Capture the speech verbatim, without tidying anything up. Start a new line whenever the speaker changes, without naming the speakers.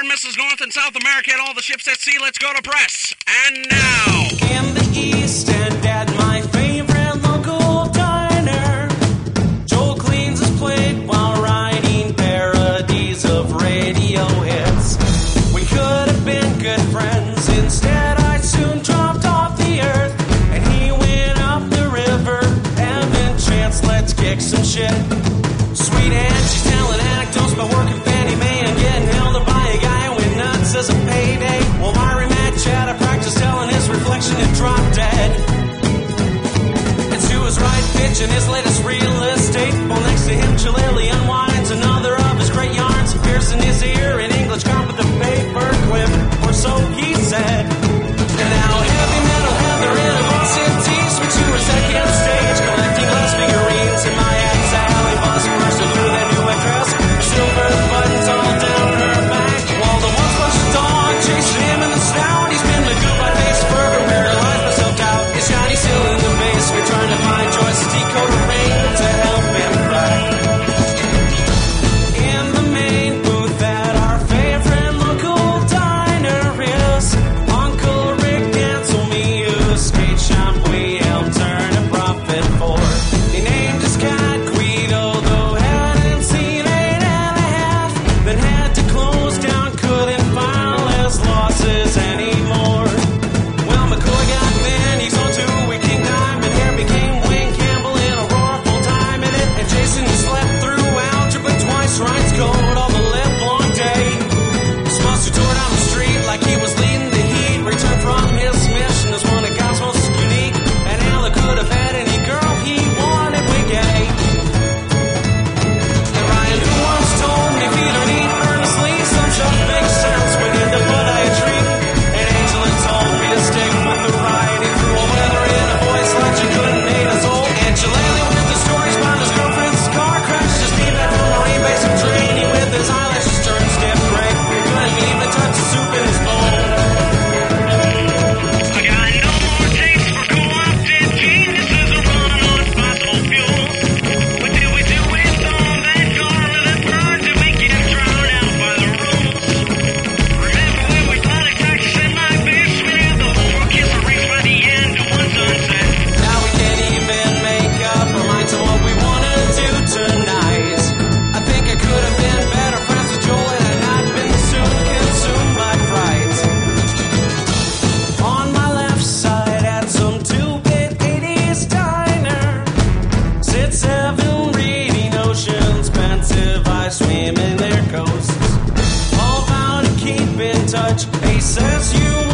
missiles North and South America and all the ships at sea. Let's go to press. And now,
in the East End at my favorite local diner, Joel cleans his plate while writing parodies of radio hits. We could have been good friends. Instead, I soon dropped off the earth, and he went up the river. Evan Chance, let's kick some shit. Sweet Anne, she's telling anecdotes about working Fannie Mae and getting held up by a guy who went nuts as a payday. While Myri Matt Chad, I practice telling his reflection and drop dead. And Stu is right pitching his latest real estate. While next to him, Chilili unwinds another of his great yarns, piercing his ear in English comp with a paper clip, or so he said. And now heavy metal Heather in a Boston tees me to her second stage, collecting glass figurines in my ex alley bus, bursting through their new address, silver buttons all down her back, while the once bunch of dog chasing him in the snout. He's been the goodbye face forever, paralyzed by self-doubt. Is Johnny still in the basement trying to find Joyce to decode a ring to help him cry? In the main booth at our favorite local diner is Uncle Rick Cancel me, whose skate shop we helped turn a profit for. They named his cat Guido, though hadn't seen eight and a half, then had to close down, couldn't file his losses anymore. Well, McCoy got thin, he's on to a King Diamond, hair became Wayne Campbell in Aurora full-time in it, and Jason slept through algebra twice, writes code all the live long day. Smuster tore down the street like he was leading the heat, returned from his mission as one of God's most unique, and Ella could have had any girl he wanted with gay. And Ryan, who once told me if you don't eat earnestly, some stuff makes sense when you're the podiatry. And Angela told me to stick with the writing, cruel weather in a voice like she couldn't hate us old. And Jalali with the stories about his girlfriend's car crash, just came back from Marine Base and training with his eyelashes turned stiff gray. Couldn't even touch the soup in his bowl.
I got no more taste for co-opted geniuses who run on fossil fuels. What did we do with all that garbage that burned till we get drowned out by the rules? Remember when we thought of taxes in my basement and the whole world kiss race by the end of one sunset?
Now we can't even make up our minds on what we want to do tonight. I think I could have been better friends with Joel and had not been soon consumed by fright. On my left side at some two-bit eighties diner sits Evan reading Ocean's Pensive. I swim in their coasts, all bound to keep in touch. He says you